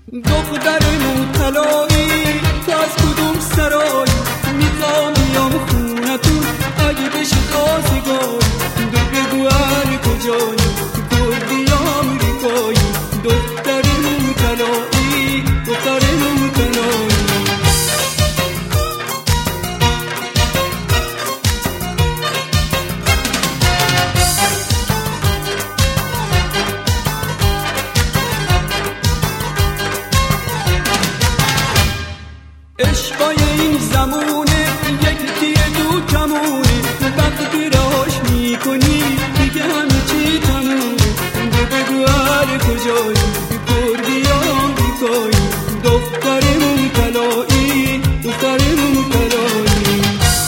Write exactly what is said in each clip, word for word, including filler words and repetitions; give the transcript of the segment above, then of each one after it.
دخترمون طلایی تو از کدوم سرای؟ میخوام بیام خونتون اگه بشه خواستگار. دو بگو اهل کجایی، کردی یا امریکایی؟ دخترمون طلایی، دخترمون طلایی. عشقای این زمونه یک تیر تو کمونه، وقتی راش میکنی دیگه همه چی تمومه. دو بگو اهل کجایی، کردی یا امریکایی؟ دخترمون طلایی، دخترمون طلایی.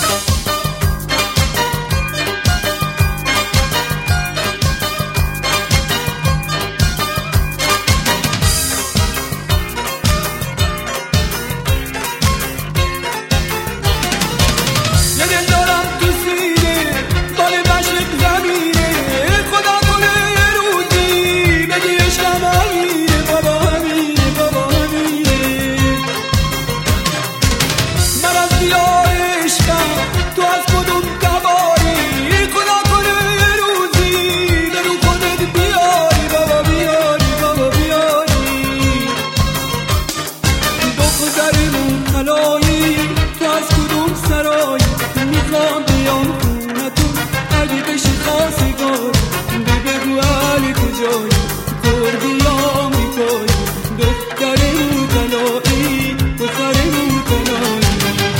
تو از کدوم سرای؟ میخوام بیام خونتون اگه بشه خواستگار. بگو اهل کجایی، کردی یا امریکایی؟ دخترمون طلایی، دخترمون طلایی.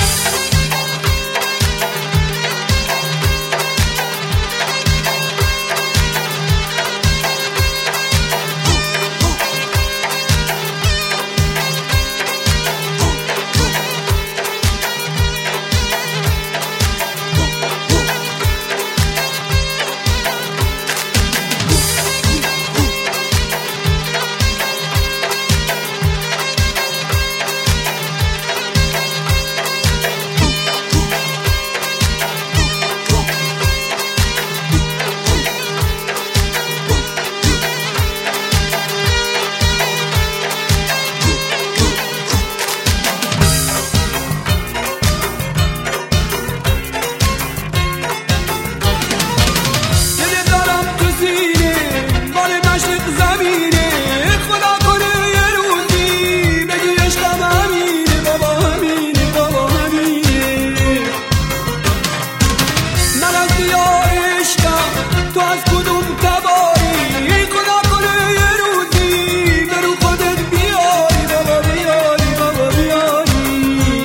تو از کدوم تباری؟ خدا کنه یه روزی برو خودت بیاری، بابا بیاری، بابا بیاری.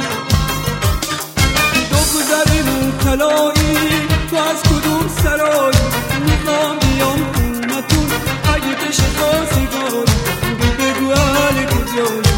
دخترمون طلایی تو از کدوم سرای؟ میخوام بیام خونتون اگه بشه خواستگار. بگو اهل کجایی،